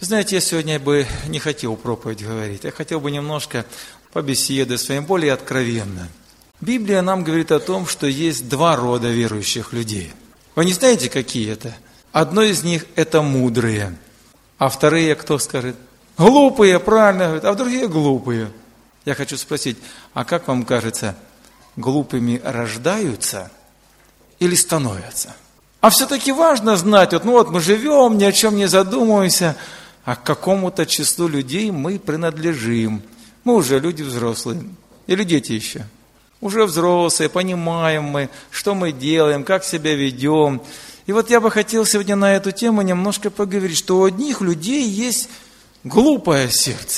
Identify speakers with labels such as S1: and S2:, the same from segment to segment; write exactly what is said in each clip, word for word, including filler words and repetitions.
S1: Знаете, я сегодня бы не хотел проповедь говорить, я хотел бы немножко побеседовать с вами более откровенно. Библия нам говорит о том, что есть два рода верующих людей. Вы не знаете, какие это? Одно из них – это мудрые, а вторые, кто скажет? Глупые, правильно говорят, а другие глупые. Я хочу спросить, а как вам кажется, глупыми рождаются или становятся? А все-таки важно знать, вот, ну вот мы живем, ни о чем не задумываемся, а к какому-то числу людей мы принадлежим. Мы уже люди взрослые, или дети еще. Уже взрослые, понимаем мы, что мы делаем, как себя ведем. И вот я бы хотел сегодня на эту тему немножко поговорить, что у одних людей есть глупое сердце.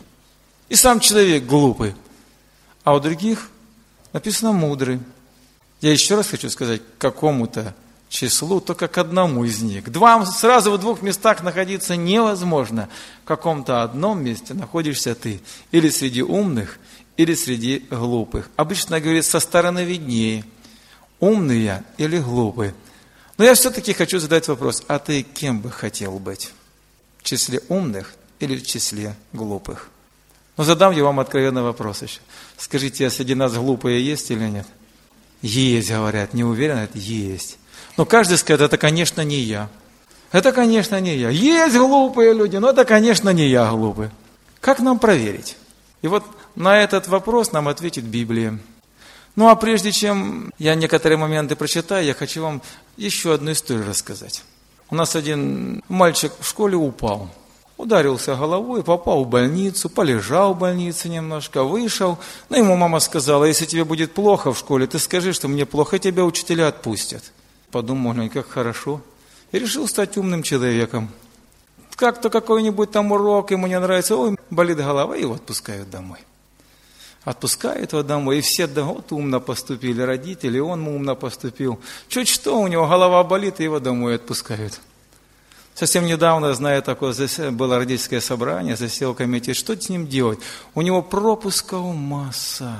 S1: И сам человек глупый. А у других написано мудрый. Я еще раз хочу сказать, к какому-то числу, только к одному из них. Два, сразу в двух местах находиться невозможно. В каком-то одном месте находишься ты. Или среди умных, или среди глупых. Обычно говорит, со стороны виднее. Умный я или глупый. Но я все-таки хочу задать вопрос, а ты кем бы хотел быть? В числе умных или в числе глупых? Ну, задам я вам откровенный вопрос еще. Скажите, а среди нас глупые есть или нет? Есть, говорят, не уверен, это есть. Но каждый скажет, это, конечно, не я. Это, конечно, не я. Есть глупые люди, но это, конечно, не я глупый. Как нам проверить? И вот на этот вопрос нам ответит Библия. Ну, а прежде чем я некоторые моменты прочитаю, я хочу вам еще одну историю рассказать. У нас один мальчик в школе упал. Ударился головой, попал в больницу, полежал в больнице немножко, вышел. Ну, ему мама сказала, если тебе будет плохо в школе, ты скажи, что мне плохо, и тебя учителя отпустят. Подумал, ой, как хорошо. И решил стать умным человеком. Как-то какой-нибудь там урок ему не нравится, ой, болит голова, и его отпускают домой. Отпускают его домой, и все, да, вот умно поступили родители, он умно поступил. Чуть что, у него голова болит, и его домой отпускают. Совсем недавно, знаю, такое было родительское собрание, засел комитет, что с ним делать? У него пропусков масса,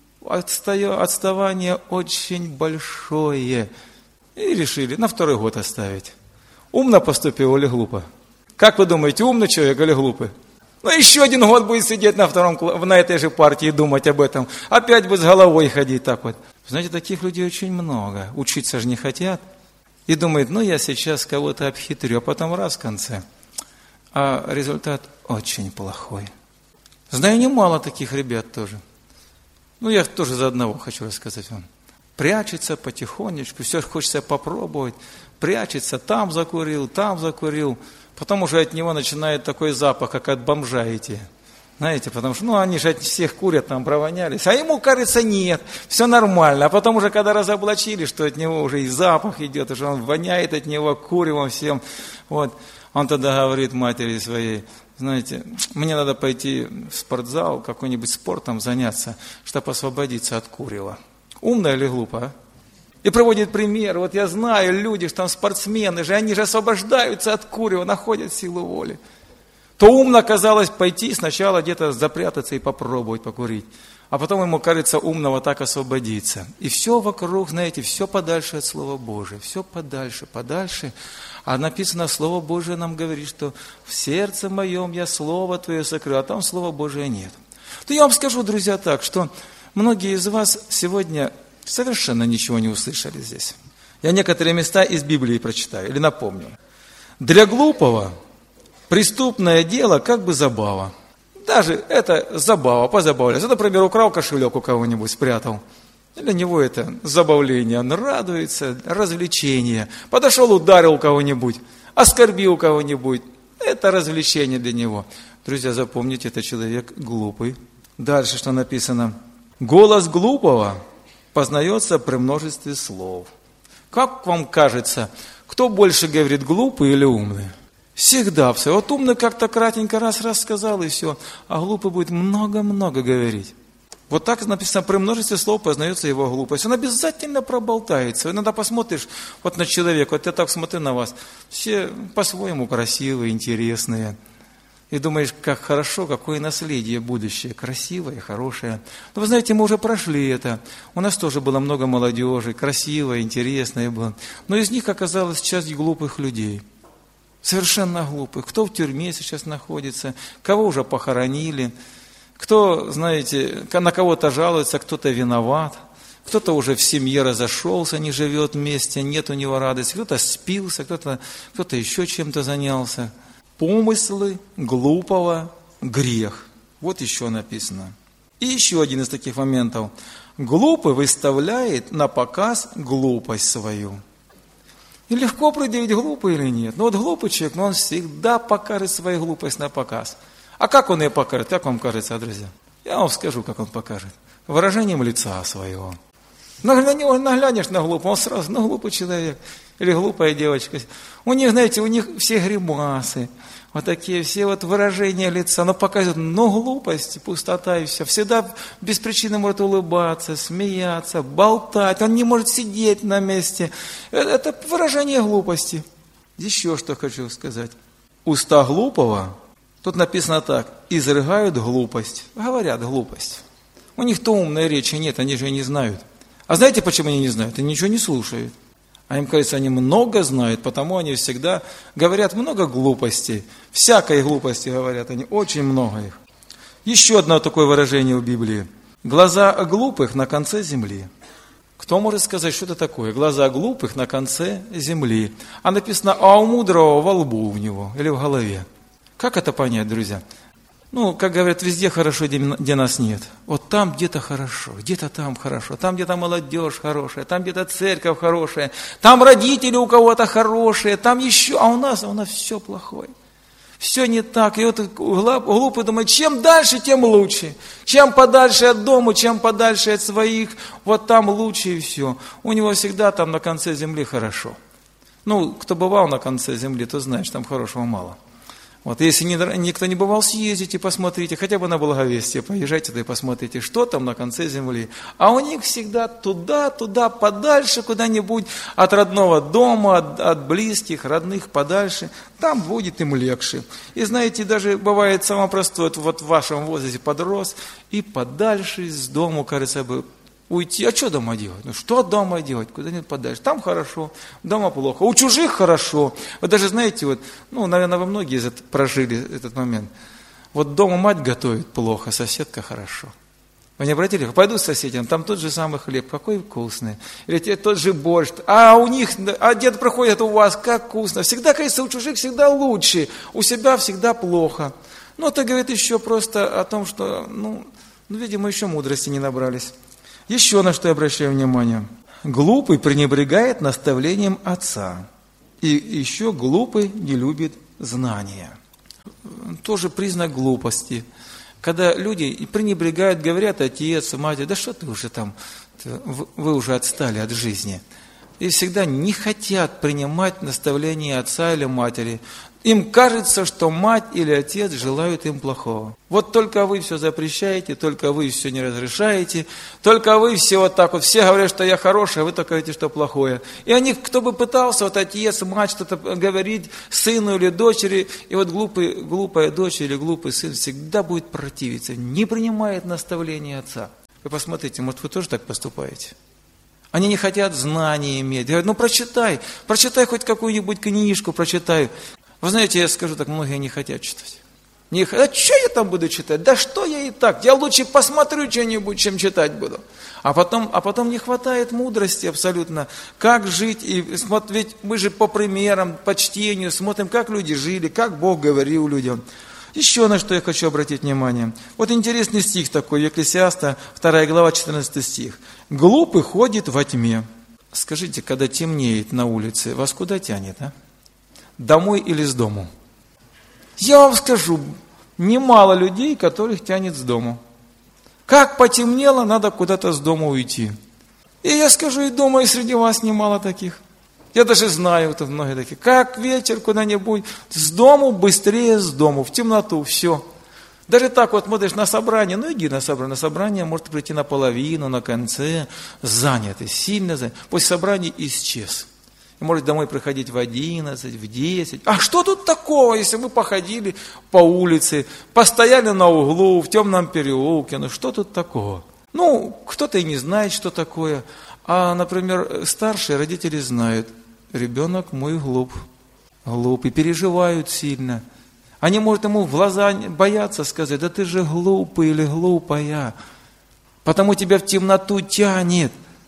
S1: отставание очень большое. И решили на второй год оставить. Умно поступил или глупо? Как вы думаете, умный человек или глупый? Ну, еще один год будет сидеть на, втором, на этой же партии и думать об этом. Опять будет с головой ходить так вот. Знаете, таких людей очень много. Учиться же не хотят. И думают, ну, я сейчас кого-то обхитрю, а потом раз в конце. А результат очень плохой. Знаю немало таких ребят тоже. Ну, я тоже за одного хочу рассказать вам. Прячется потихонечку, все хочется попробовать. Прячется, там закурил, там закурил. Потом уже от него начинает такой запах, как от бомжа идти. Знаете, потому что, ну, они же от всех курят, там провонялись. А ему, кажется, нет, все нормально. А потом уже, когда разоблачили, что от него уже и запах идет, уже он воняет от него куревом всем. Вот. Он тогда говорит матери своей, знаете, мне надо пойти в спортзал, какой-нибудь спортом заняться, чтобы освободиться от курева. Умно или глупо, а? И проводит пример. Вот я знаю, люди, что там спортсмены же, они же освобождаются от курева, находят силу воли. То умно казалось пойти сначала где-то запрятаться и попробовать покурить. А потом ему кажется умно вот так освободиться. И все вокруг, знаете, все подальше от Слова Божия. Все подальше, подальше. А написано, Слово Божие нам говорит, что в сердце моем я Слово Твое сокрыл, а там Слова Божия нет. То я вам скажу, друзья, так, что многие из вас сегодня совершенно ничего не услышали здесь. Я некоторые места из Библии прочитаю или напомню. Для глупого преступное дело как бы забава. Даже это забава, позабавляться. Например, украл кошелек у кого-нибудь, спрятал. Для него это забавление, он радуется, развлечение. Подошел, ударил кого-нибудь, оскорбил кого-нибудь. Это развлечение для него. Друзья, запомните, это человек глупый. Дальше что написано? Голос глупого познается при множестве слов. Как вам кажется, кто больше говорит, глупый или умный? Всегда все. Вот умный как-то кратенько раз-раз сказал и все, а глупый будет много-много говорить. Вот так написано, при множестве слов познается его глупость. Он обязательно проболтается. Иногда посмотришь вот на человека, вот я так смотрю на вас, все по-своему красивые, интересные. И думаешь, как хорошо, какое наследие будущее, красивое, хорошее. Но вы знаете, мы уже прошли это. У нас тоже было много молодежи, красивое, интересное было. Но из них оказалась часть глупых людей. Совершенно глупых. Кто в тюрьме сейчас находится, кого уже похоронили, кто, знаете, на кого-то жалуется, кто-то виноват, кто-то уже в семье разошелся, не живет вместе, нет у него радости, кто-то спился, кто-то, кто-то еще чем-то занялся. Помыслы глупого – грех. Вот еще написано. И еще один из таких моментов. Глупый выставляет на показ глупость свою. И легко определить, глупый или нет. Но вот глупый человек, но он всегда покажет свою глупость на показ. А как он ее покажет? Как вам кажется, друзья? Я вам скажу, как он покажет. Выражением лица своего. На него наглянешь на глупого, он сразу, ну, глупый человек. Или глупая девочка. У них, знаете, у них все гримасы. Вот такие все вот выражения лица. Но показывают, ну, глупость, пустота и все. Всегда без причины может улыбаться, смеяться, болтать. Он не может сидеть на месте. Это выражение глупости. Еще что хочу сказать. Уста глупого, тут написано так, изрыгают глупость. Говорят глупость. У них-то умной речи нет, они же не знают. А знаете, почему они не знают? Они ничего не слушают. А им кажется, они много знают, потому они всегда говорят много глупостей. Всякой глупости говорят они, очень много их. Еще одно такое выражение в Библии. Глаза глупых на конце земли. Кто может сказать, что это такое? Глаза глупых на конце земли. А написано, а у мудрого во лбу у него или в голове. Как это понять, друзья? Ну, как говорят, везде хорошо, где нас нет. Вот там где-то хорошо, где-то там хорошо, там где-то молодежь хорошая, там где-то церковь хорошая, там родители у кого-то хорошие, там еще, а у нас, а у нас все плохое. Все не так. И вот глупый думает, чем дальше, тем лучше. Чем подальше от дома, чем подальше от своих, вот там лучше и все. У него всегда там на конце земли хорошо. Ну, кто бывал на конце земли, то знает, что там хорошего мало. Вот, если никто не бывал, съездите, посмотрите, хотя бы на Благовестие, поезжайте да и посмотрите, что там на конце земли. А у них всегда туда, туда, подальше, куда-нибудь, от родного дома, от, от близких, родных, подальше. Там будет им легче. И знаете, даже бывает самое простое, вот в вашем возрасте подрос, и подальше с дому, кажется бы, уйти. А что дома делать? Ну что дома делать? Куда-нибудь подальше. Там хорошо, дома плохо. У чужих хорошо. Вы даже знаете, вот, ну, наверное, вы многие прожили этот момент. Вот дома мать готовит плохо, соседка хорошо. Вы не обратили? Пойду с соседям, там тот же самый хлеб, какой вкусный. Или тот же борщ. А у них, а дед проходит у вас, как вкусно. Всегда, кажется, у чужих всегда лучше, у себя всегда плохо. Ну, это говорит еще просто о том, что, ну, ну видимо, еще мудрости не набрались. Еще на что я обращаю внимание. Глупый пренебрегает наставлением отца. И еще глупый не любит знания. Тоже признак глупости. Когда люди пренебрегают, говорят, отец, мать, да что ты уже там, вы уже отстали от жизни. И всегда не хотят принимать наставления отца или матери. Им кажется, что мать или отец желают им плохого. Вот только вы все запрещаете, только вы все не разрешаете, только вы все вот так вот, все говорят, что я хороший, а вы только говорите, что плохое. И они, кто бы пытался, вот отец, мать что-то говорить сыну или дочери, и вот глупый, глупая дочь или глупый сын всегда будет противиться, не принимает наставления отца. Вы посмотрите, может, вы тоже так поступаете? Они не хотят знаний иметь. Говорят, ну прочитай, прочитай хоть какую-нибудь книжку, прочитай. Вы знаете, я скажу так, многие не хотят читать. Не хотят, а что я там буду читать? Да что я и так? Я лучше посмотрю что-нибудь, чем читать буду. А потом, а потом не хватает мудрости абсолютно, как жить. И смотреть, ведь мы же по примерам, по чтению смотрим, как люди жили, как Бог говорил людям. Еще на что я хочу обратить внимание. Вот интересный стих такой, Екклесиаста, вторая глава, четырнадцатый стих. «Глупый ходит во тьме». Скажите, когда темнеет на улице, вас куда тянет, а? Домой или с дому? Я вам скажу, немало людей, которых тянет с дому. Как потемнело, надо куда-то с дома уйти. И я скажу, и дома, и среди вас немало таких. Я даже знаю, вот многие такие. Как вечер куда-нибудь, с дому, быстрее с дому, в темноту, все. Даже так вот смотришь на собрание, ну иди на собрание. На собрание может прийти наполовину, на конце, занятый, сильно занятый. После собрания исчез. И может домой приходить в одиннадцать, в десять. А что тут такого, если вы походили по улице, постояли на углу, в темном переулке, ну что тут такого? Ну, кто-то и не знает, что такое. А, например, старшие родители знают, ребенок мой глуп. глупый, переживают сильно. Они, может, ему в глаза боятся сказать: да ты же глупый или глупая, потому тебя в темноту тянет.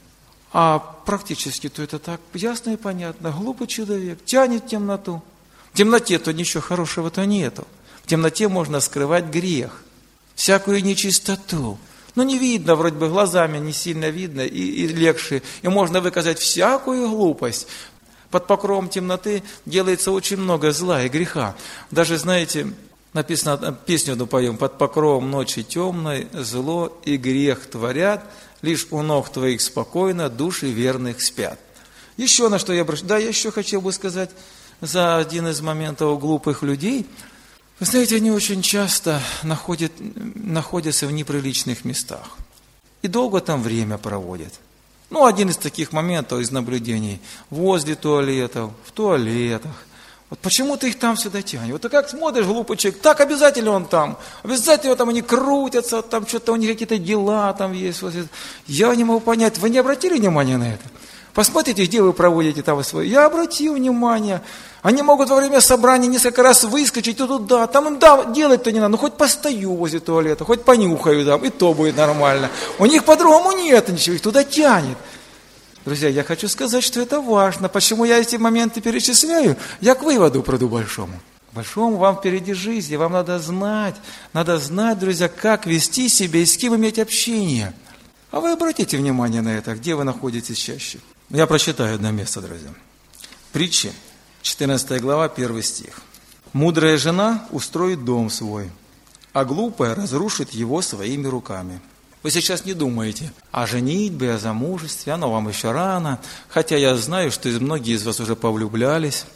S1: А практически-то это так ясно и понятно. Глупый человек тянет в темноту. В темноте-то ничего хорошего-то нету. В темноте можно скрывать грех, всякую нечистоту. Но не видно, вроде бы глазами не сильно видно, и, и легче. И можно выказать всякую глупость. Под покровом темноты делается очень много зла и греха. Даже, знаете, написано, песню одну поем: под покровом ночи темной зло и грех творят, лишь у ног твоих спокойно души верных спят. Еще на что я обращаюсь. Да, я еще хотел бы сказать за один из моментов глупых людей. Вы знаете, они очень часто находят, находятся в неприличных местах. И долго там время проводят. Ну, один из таких моментов, из наблюдений: возле туалетов, в туалетах. Вот почему-то их там всегда тянет. Вот ты как смотришь, глупый человек, так обязательно он там. Обязательно там они крутятся, там что-то у них какие-то дела там есть. Я не могу понять, вы не обратили внимания на это? Посмотрите, где вы проводите там свои. Я обратил внимание. Они могут во время собрания несколько раз выскочить и туда. Там им да, делать-то не надо. Ну, хоть постою возле туалета, хоть понюхаю там, и то будет нормально. У них по-другому нет ничего, их туда тянет. Друзья, я хочу сказать, что это важно. Почему я эти моменты перечисляю? Я к выводу приду большому. Большому вам впереди жизни, вам надо знать. Надо знать, друзья, как вести себя и с кем иметь общение. А вы обратите внимание на это, где вы находитесь чаще. Я прочитаю одно место, друзья. Притчи, четырнадцатая глава, первый стих. «Мудрая жена устроит дом свой, а глупая разрушит его своими руками». Вы сейчас не думаете о женитьбе, о замужестве, оно вам еще рано, хотя я знаю, что многие из вас уже повлюблялись,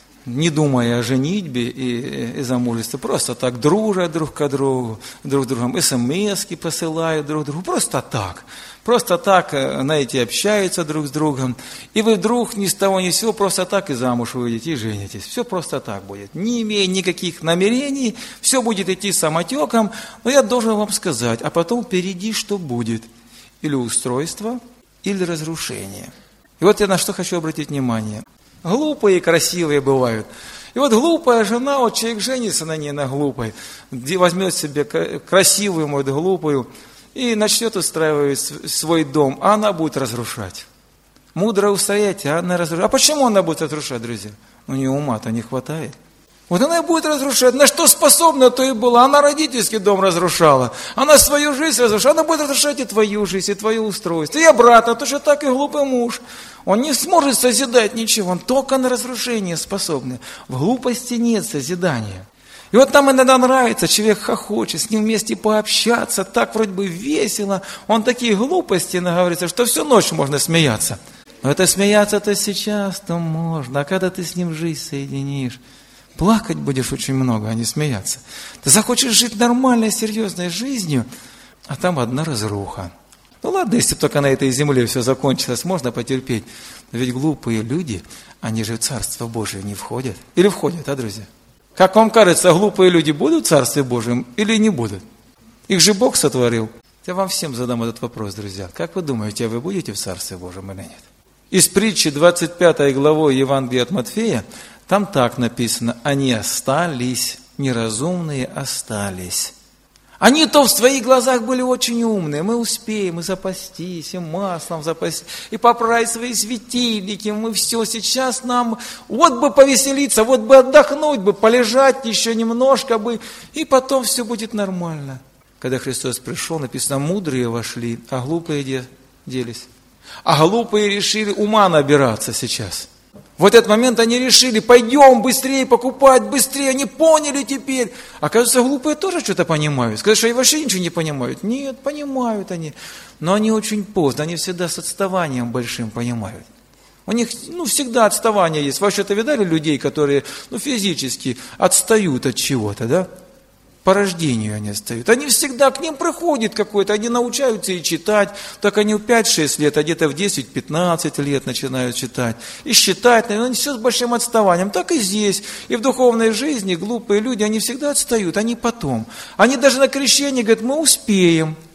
S1: не думая о женитьбе и, и замужестве, просто так дружат друг к другу, друг с другом, смс-ки посылают друг другу, просто так. Просто так, знаете, общаются друг с другом, и вы вдруг ни с того ни с сего просто так и замуж выйдете, и женитесь. Все просто так будет, не имея никаких намерений, все будет идти самотеком, но я должен вам сказать, а потом впереди что будет? Или устройство, или разрушение. И вот я на что хочу обратить внимание. Глупые и красивые бывают. И вот глупая жена, вот человек женится на ней, на глупой, возьмет себе красивую, может, глупую, и начнет устраивать свой дом, а она будет разрушать. Мудро устоять, а она разрушает. А почему она будет разрушать, друзья? У нее ума-то не хватает. Вот она и будет разрушать. На что способна, то и была. Она родительский дом разрушала. Она свою жизнь разрушала. Она будет разрушать и твою жизнь, и твое устройство. И обратно, точно так и глупый муж. Он не сможет созидать ничего. Он только на разрушение способен. В глупости нет созидания. И вот нам иногда нравится, человек хохочет, с ним вместе пообщаться, так вроде бы весело. Он такие глупости наговорится, что всю ночь можно смеяться. Но это смеяться-то сейчас-то можно, а когда ты с ним жизнь соединишь, плакать будешь очень много, а не смеяться. Ты захочешь жить нормальной, серьезной жизнью, а там одна разруха. Ну ладно, если только на этой земле все закончилось, можно потерпеть. Но ведь глупые люди, они же в Царство Божие не входят. Или входят, а, друзья? Как вам кажется, глупые люди будут в Царстве Божьем или не будут? Их же Бог сотворил. Я вам всем задам этот вопрос, друзья. Как вы думаете, вы будете в Царстве Божьем или нет? Из притчи двадцать пятой главой Евангелия от Матфея, там так написано: «Они остались, неразумные остались». Они-то в своих глазах были очень умные. Мы успеем и запастись, и маслом запастись, и поправить свои светильники. Мы все сейчас нам, вот бы повеселиться, вот бы отдохнуть, бы полежать еще немножко бы, и потом все будет нормально. Когда Христос пришел, написано: мудрые вошли, а глупые де, делись. А глупые решили ума набираться сейчас. В этот момент они решили: пойдем быстрее покупать, быстрее, они поняли теперь. Оказывается, глупые тоже что-то понимают. Сказать, что они вообще ничего не понимают. Нет, понимают они. Но они очень поздно, они всегда с отставанием большим понимают. У них ну, всегда отставание есть. Вы вообще-то видали людей, которые ну, физически отстают от чего-то, да? По рождению они отстают. Они всегда, к ним приходит какой-то, они научаются и читать, так они в пять-шесть лет, а где-то в десять-пятнадцать лет начинают читать. И считать, но все с большим отставанием. Так и здесь. И в духовной жизни глупые люди, они всегда отстают, они потом. Они даже на крещении говорят: мы успеем.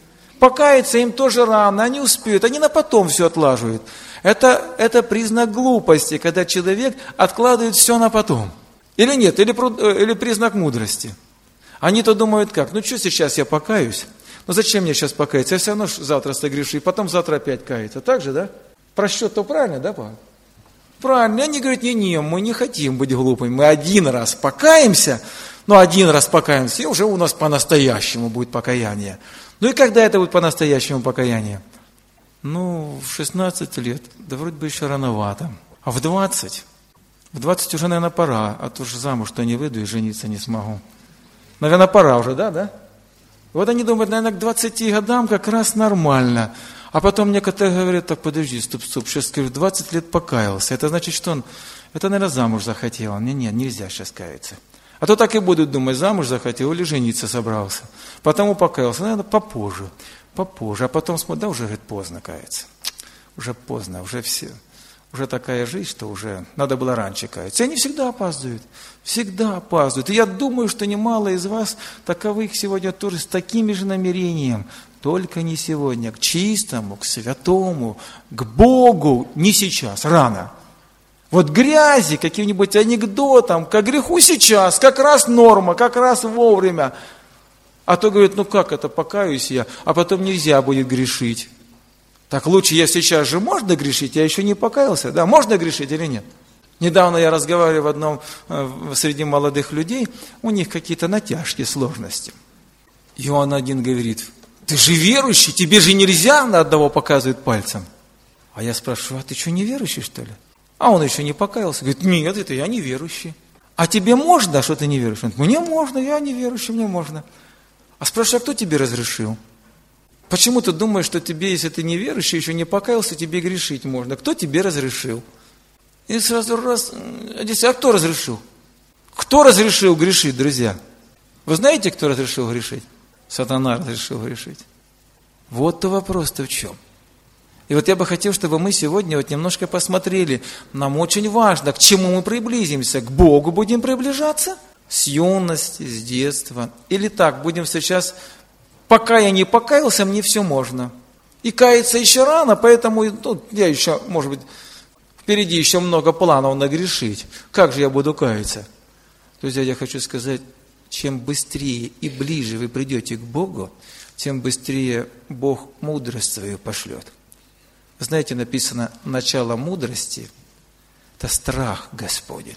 S1: Покаяться им тоже рано, они успеют, они на потом все отлаживают. Это, это признак глупости, когда человек откладывает все на потом. Или нет, или, или признак мудрости. Они-то думают как, ну что сейчас я покаюсь? Ну зачем мне сейчас покаяться? Я все равно завтра согрешу, и потом завтра опять каяться. Так же, да? Просчет-то правильно, да, Павел? Правильно. Они говорят, не-не, мы не хотим быть глупыми. Мы один раз покаемся, ну один раз покаемся, и уже у нас по-настоящему будет покаяние. Ну и когда это будет по-настоящему покаяние? Ну, в шестнадцать лет, да вроде бы еще рановато. А в двадцать? В двадцать уже, наверное, пора, а то же замуж-то не выйду и жениться не смогу. Наверное, пора уже, да, да? Вот они думают, наверное, к двадцати годам как раз нормально. А потом некоторые говорят, так, подожди, стоп, стоп, сейчас скажу, двадцать лет покаялся. Это значит, что он, это, наверное, замуж захотел. Не, не, нельзя сейчас каяться. А то так и будут думать, замуж захотел или жениться собрался. Потому покаялся, наверное, попозже, попозже. А потом смотрят, да уже, говорит, поздно каяться. Уже поздно, уже все. Уже такая жизнь, что уже надо было раньше каяться. И они всегда опаздывают, всегда опаздывают. И я думаю, что немало из вас таковых сегодня тоже с таким же намерением. Только не сегодня, к чистому, к святому, к Богу, не сейчас, рано. Вот грязи, каким-нибудь анекдотам, к греху сейчас, как раз норма, как раз вовремя. А то говорит, ну как это, покаюсь я, а потом нельзя будет грешить. Так лучше я сейчас же можно грешить, я еще не покаялся, да, можно грешить или нет? Недавно я разговаривал в одном, среди молодых людей, у них какие-то натяжки, сложности. И он один говорит, ты же верующий, тебе же нельзя, на одного показывает пальцем. А я спрашиваю, а ты что, не верующий, что ли? А он еще не покаялся. Говорит, нет, это я не верующий. А тебе можно, что ты не верующий? Он говорит, мне можно, я не верующий, мне можно. А спрашиваю, а кто тебе разрешил? Почему ты думаешь, что тебе, если ты не верующий, еще не покаялся, тебе грешить можно? Кто тебе разрешил? И сразу раз, а кто разрешил? Кто разрешил грешить, друзья? Вы знаете, кто разрешил грешить? Сатана разрешил грешить. Вот-то вопрос-то в чем. И вот я бы хотел, чтобы мы сегодня вот немножко посмотрели. Нам очень важно, к чему мы приблизимся. К Богу будем приближаться? С юности, с детства. Или так, будем сейчас, пока я не покаялся, мне все можно. И каяться еще рано, поэтому ну, я еще, может быть, впереди еще много планов нагрешить. Как же я буду каяться? Друзья, я хочу сказать, чем быстрее и ближе вы придете к Богу, тем быстрее Бог мудрость свою пошлет. Знаете, написано, начало мудрости – это страх Господень.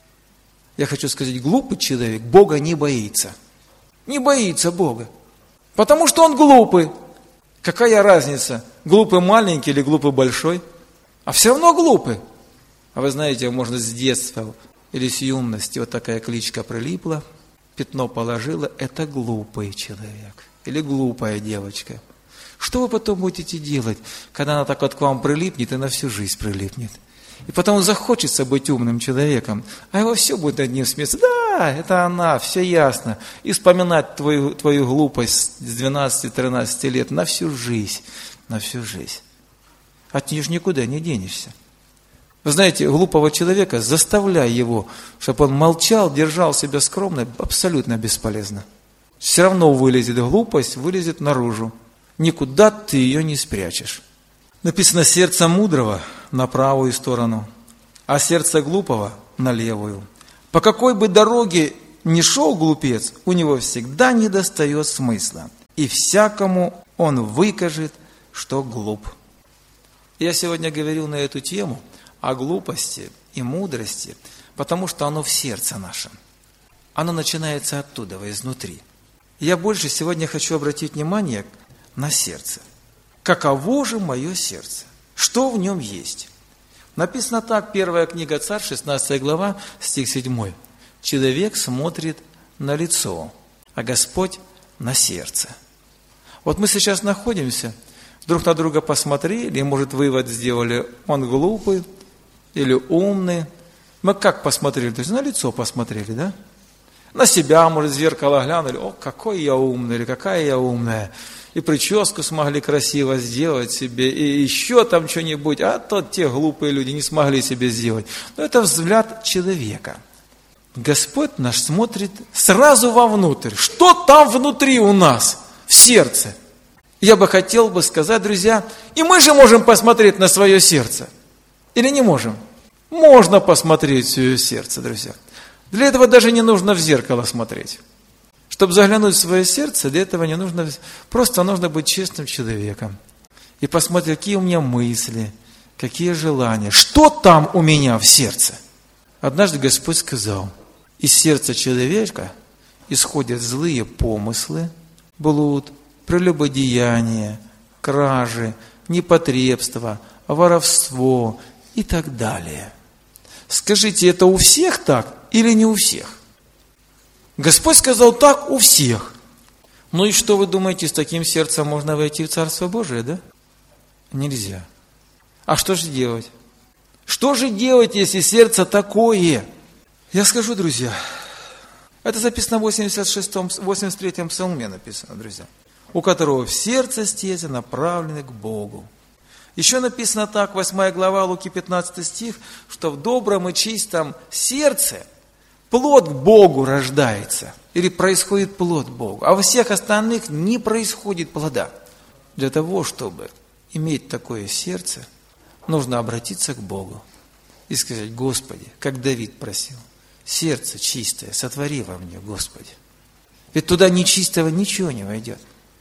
S1: Я хочу сказать, глупый человек Бога не боится. Не боится Бога. Потому что он глупый. Какая разница, глупый маленький или глупый большой? А все равно глупый. А вы знаете, можно с детства или с юности вот такая кличка прилипла, пятно положила, это глупый человек. Или глупая девочка. Что вы потом будете делать, когда она так вот к вам прилипнет и на всю жизнь прилипнет? И потом захочется быть умным человеком, а его все будет над ним смеяться. Да, это она, все ясно. И вспоминать твою, твою глупость с двенадцати-тринадцати лет на всю жизнь, на всю жизнь. От нее же никуда не денешься. Вы знаете, глупого человека, заставляй его, чтобы он молчал, держал себя скромно, абсолютно бесполезно. Все равно вылезет глупость, вылезет наружу. Никуда ты ее не спрячешь. Написано, сердце мудрого на правую сторону, а сердце глупого на левую. По какой бы дороге ни шел глупец, у него всегда недостает смысла. И всякому он выкажет, что глуп. Я сегодня говорил на эту тему о глупости и мудрости, потому что оно в сердце нашем. Оно начинается оттуда, изнутри. Я больше сегодня хочу обратить внимание на сердце. Каково же мое сердце? Что в нем есть? Написано так, первая книга Царств, шестнадцатая глава, стих седьмой. Человек смотрит на лицо, а Господь на сердце. Вот мы сейчас находимся, друг на друга посмотрели, и, может, вывод сделали, он глупый или умный. Мы как посмотрели? То есть на лицо посмотрели, да? На себя, может, в зеркало глянули, о, какой я умный, или какая я умная. И прическу смогли красиво сделать себе, и еще там что-нибудь, а то те глупые люди не смогли себе сделать. Но это взгляд человека. Господь наш смотрит сразу вовнутрь. Что там внутри у нас, в сердце? Я бы хотел бы сказать, друзья, и мы же можем посмотреть на свое сердце. Или не можем? Можно посмотреть в свое сердце, друзья. Для этого даже не нужно в зеркало смотреть. Чтобы заглянуть в свое сердце, для этого не нужно, просто нужно быть честным человеком. И посмотреть, какие у меня мысли, какие желания, что там у меня в сердце. Однажды Господь сказал, из сердца человека исходят злые помыслы, блуд, прелюбодеяние, кражи, непотребство, воровство и так далее. Скажите, это у всех так или не у всех? Господь сказал так у всех. Ну и что вы думаете, с таким сердцем можно войти в Царство Божие, да? Нельзя. А что же делать? Что же делать, если сердце такое? Я скажу, друзья, это записано в восемьдесят шестом, восемьдесят третьем псалме написано, друзья. У которого в сердце стези направлены к Богу. Еще написано так, восьмая глава, Луки пятнадцатый стих, что в добром и чистом сердце плод к Богу рождается, или происходит плод Богу, а во всех остальных не происходит плода. Для того, чтобы иметь такое сердце, нужно обратиться к Богу и сказать, Господи, как Давид просил, сердце чистое, сотвори во мне, Господи. Ведь туда нечистого ничего не войдет.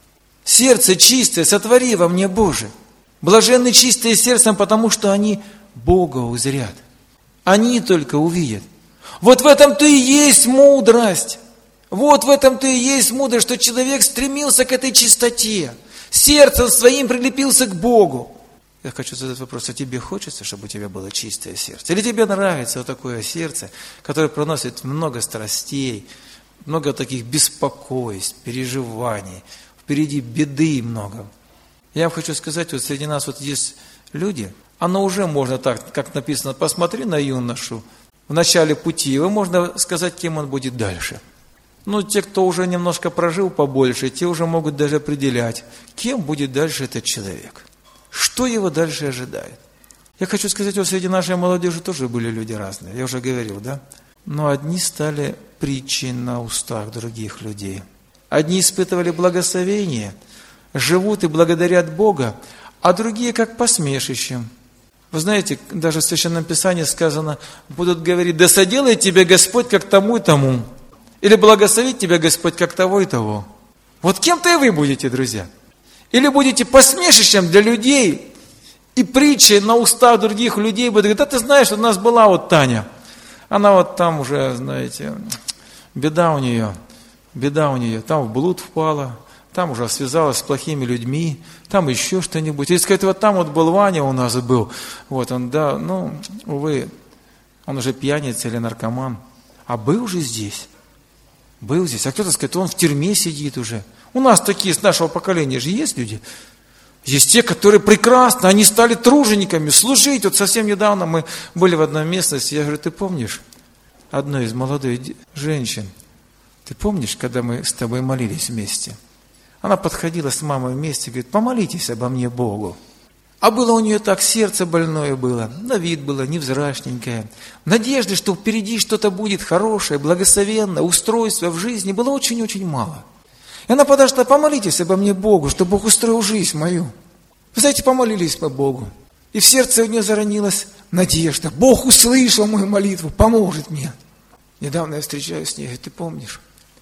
S1: Сердце чистое, сотвори во мне, Боже. Блаженны чистые сердцем, потому что они Бога узрят. Они только увидят. Вот в этом-то и есть мудрость. Вот в этом-то и есть мудрость, что человек стремился к этой чистоте. Сердцем своим прилепился к Богу. Я хочу задать вопрос, а тебе хочется, чтобы у тебя было чистое сердце? Или тебе нравится вот такое сердце, которое проносит много страстей, много таких беспокойств, переживаний, впереди беды много? Я вам хочу сказать, вот среди нас вот есть люди, оно уже можно так, как написано, посмотри на юношу в начале пути, его можно сказать, кем он будет дальше. Ну, те, кто уже немножко прожил побольше, те уже могут даже определять, кем будет дальше этот человек, что его дальше ожидает. Я хочу сказать, вот среди нашей молодежи тоже были люди разные, я уже говорил, да? Но одни стали притчей на устах других людей. Одни испытывали благословение, живут и благодарят Бога, а другие как посмешищем. Вы знаете, даже в Священном Писании сказано, будут говорить, да соделает тебе Господь как тому и тому. Или благословит тебя Господь как того и того. Вот кем-то и вы будете, друзья. Или будете посмешищем для людей и притчей на устах других людей. Будут говорить, да ты знаешь, у нас была вот Таня. Она вот там уже, знаете, беда у нее, беда у нее. Там в блуд впала. Там уже связалась с плохими людьми, там еще что-нибудь. Если сказать, вот там вот был Ваня у нас был, вот он, да, ну, увы, он уже пьяница или наркоман, а был же здесь, был здесь. А кто-то скажет, он в тюрьме сидит уже. У нас такие, с нашего поколения же есть люди, есть те, которые прекрасно, они стали тружениками, служить. Вот совсем недавно мы были в одной местности, я говорю, ты помнишь одной из молодых женщин, ты помнишь, когда мы с тобой молились вместе? Она подходила с мамой вместе и говорит, помолитесь обо мне Богу. А было у нее так, сердце больное было, на вид было невзрачненькое. Надежды, что впереди что-то будет хорошее, благословенное, устройство в жизни было очень-очень мало. И она подошла, помолитесь обо мне Богу, чтобы Бог устроил жизнь мою. Вы знаете, помолились мы Богу. И в сердце у нее заронилась надежда. Бог услышал мою молитву, поможет мне. Недавно я встречаюсь с ней, говорю, ты помнишь?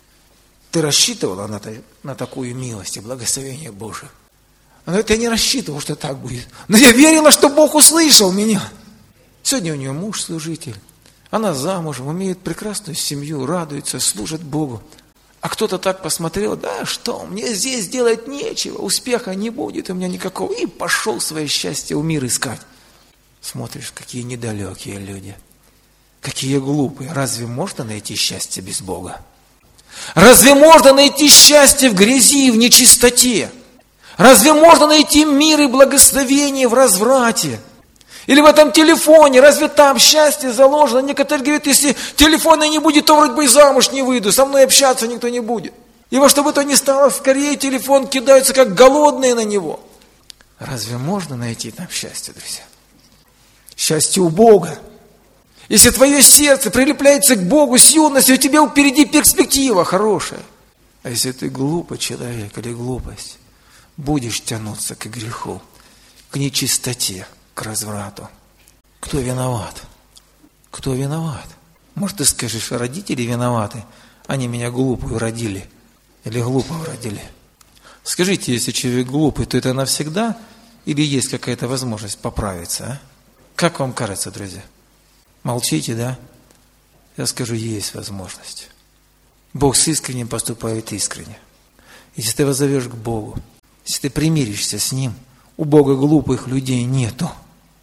S1: Ты рассчитывала на, на такую милость и благословение Божие? Она говорит, я не рассчитывал, что так будет. Но я верила, что Бог услышал меня. Сегодня у нее муж служитель. Она замужем, имеет прекрасную семью, радуется, служит Богу. А кто-то так посмотрел, да что, мне здесь делать нечего, успеха не будет у меня никакого. И пошел свое счастье у мира искать. Смотришь, какие недалекие люди. Какие глупые. Разве можно найти счастье без Бога? Разве можно найти счастье в грязи и в нечистоте? Разве можно найти мир и благословение в разврате? Или в этом телефоне, разве там счастье заложено? Некоторые говорят, если телефона не будет, то вроде бы и замуж не выйду, со мной общаться никто не будет. И во что бы то ни стало, скорее телефон кидаются, как голодные на него. Разве можно найти там счастье, друзья? Счастье у Бога. Если твое сердце прилепляется к Богу с юности, у тебя впереди перспектива хорошая. А если ты глупый человек или глупость, будешь тянуться к греху, к нечистоте, к разврату. Кто виноват? Кто виноват? Может, ты скажешь, родители виноваты, они меня глупую родили или глупого родили? Скажите, если человек глупый, то это навсегда или есть какая-то возможность поправиться? А? Как вам кажется, друзья? Молчите, да? Я скажу, есть возможность. Бог с искренним поступает искренне. Если ты воззовешь к Богу, если ты примиришься с Ним, у Бога глупых людей нету.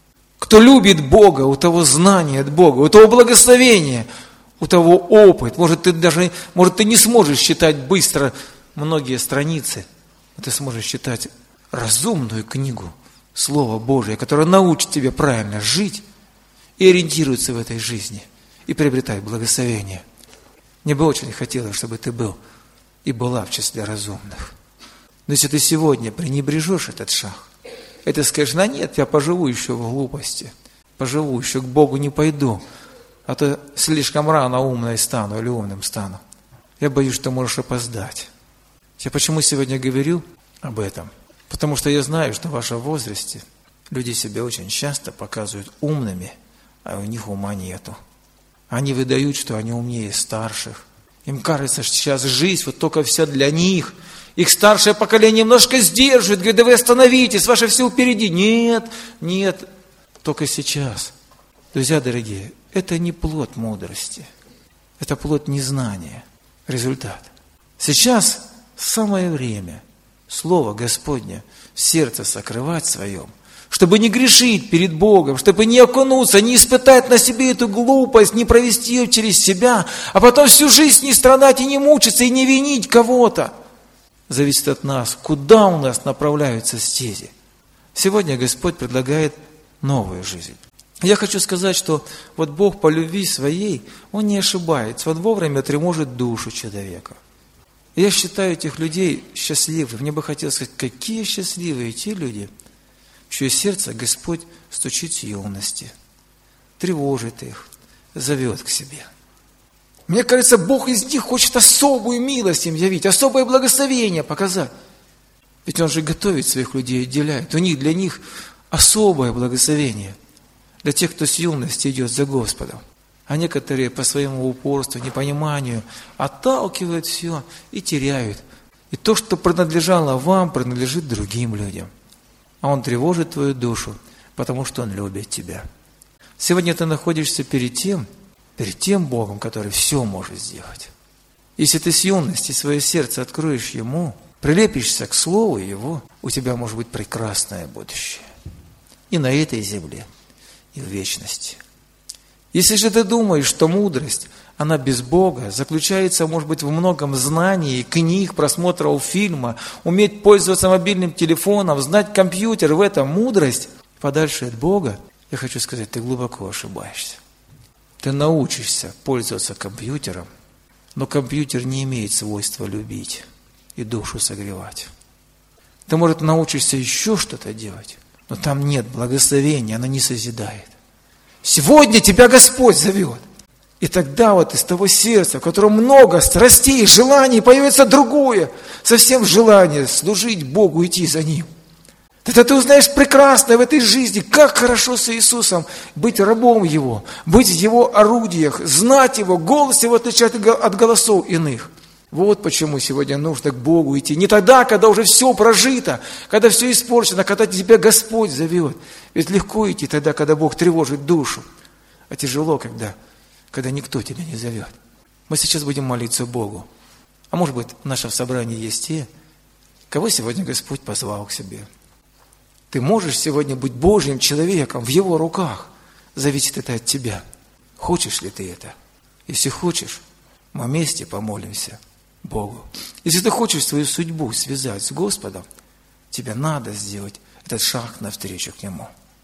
S1: Кто любит Бога, у того знание от Бога, у того благословение, у того опыт. Может, ты даже, может, ты не сможешь читать быстро многие страницы, но ты сможешь читать разумную книгу, Слово Божие, которое научит тебя правильно жить и ориентируется в этой жизни, и приобретать благословение. Мне бы очень хотелось, чтобы ты был и была в числе разумных. Но если ты сегодня пренебрежешь этот шаг, и ты скажешь, да нет, я поживу еще в глупости, поживу, еще к Богу не пойду, а то слишком рано умной стану или умным стану. Я боюсь, что можешь опоздать. Я почему сегодня говорю об этом? Потому что я знаю, что в вашем возрасте люди себя очень часто показывают умными, а у них ума нету. Они выдают, что они умнее старших. Им кажется, что сейчас жизнь вот только вся для них. Их старшее поколение немножко сдерживает, говорит, да вы остановитесь, ваше все впереди. Нет, нет, только сейчас. Друзья дорогие, это не плод мудрости, это плод незнания, результат. Сейчас самое время Слово Господне в сердце сокрывать своем, чтобы не грешить перед Богом, чтобы не окунуться, не испытать на себе эту глупость, не провести ее через себя, а потом всю жизнь не страдать и не мучиться, и не винить кого-то. Зависит от нас, куда у нас направляются стези. Сегодня Господь предлагает новую жизнь. Я хочу сказать, что вот Бог по любви своей, Он не ошибается, Он вовремя тревожит душу человека. Я считаю этих людей счастливыми. Мне бы хотелось сказать, какие счастливые те люди, в чье сердце Господь стучит с юности, тревожит их, зовет к себе. Мне кажется, Бог из них хочет особую милость им явить, особое благословение показать. Ведь Он же готовит своих людей, отделяет. У них, для них особое благословение. Для тех, кто с юности идет за Господом. А некоторые по своему упорству, непониманию отталкивают все и теряют. И то, что принадлежало вам, принадлежит другим людям. А Он тревожит твою душу, потому что Он любит тебя. Сегодня ты находишься перед тем, перед тем Богом, который все может сделать. Если ты с юности свое сердце откроешь Ему, прилепишься к Слову Его, у тебя может быть прекрасное будущее. И на этой земле, и в вечности. Если же ты думаешь, что мудрость, она без Бога, заключается, может быть, в многом знании, книг, просмотров фильма, уметь пользоваться мобильным телефоном, знать компьютер, в этом мудрость, подальше от Бога, я хочу сказать, ты глубоко ошибаешься. Ты научишься пользоваться компьютером, но компьютер не имеет свойства любить и душу согревать. Ты, может, научишься еще что-то делать, но там нет благословения, оно не созидает. Сегодня тебя Господь зовет. И тогда вот из того сердца, в котором много страстей, желаний, появится другое, совсем желание служить Богу, идти за Ним. Тогда ты узнаешь прекрасно в этой жизни, как хорошо с Иисусом быть рабом Его, быть в Его орудиях, знать Его, голос Его отличать от голосов иных. Вот почему сегодня нужно к Богу идти. Не тогда, когда уже все прожито, когда все испорчено, когда тебя Господь зовет. Ведь легко идти тогда, когда Бог тревожит душу. А тяжело, когда, когда никто тебя не зовет. Мы сейчас будем молиться Богу. А может быть, в нашем собрании есть те, кого сегодня Господь позвал к себе. Ты можешь сегодня быть Божьим человеком в Его руках. Зависит это от тебя. Хочешь ли ты это? Если хочешь, мы вместе помолимся Богу. Если ты хочешь свою судьбу связать с Господом, тебе надо сделать этот шаг навстречу к Нему.